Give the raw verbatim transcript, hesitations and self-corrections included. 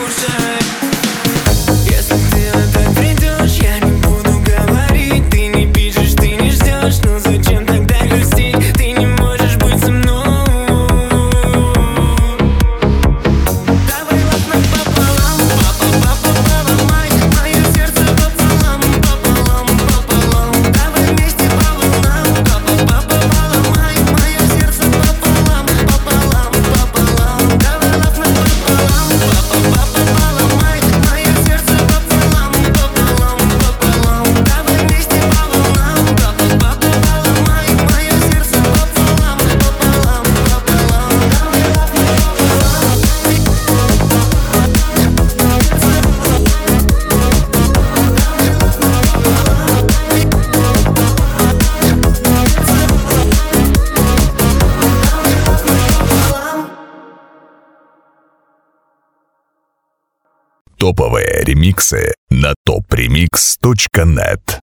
слушай. Если ты опять придешь, я не буду говорить. Ты не пишешь, ты не ждешь, но зачем тогда грустить? Ты не можешь быть со мной. Давай ладно пополам, папа-папа-поломай мое сердце пополам, пополам, пополам. Давай вместе по волнам, папа-папа-поломай мое сердце пополам, пополам, пополам. Давай ладно пополам, папа-папа-поломай мое сердце пополам, пополам, пополам. Давай вместе по волнам, папа-папа-поломай мое сердце пополам, пополам, пополам. Давай ладно Топовые ремиксы на топ ремикс точка нет.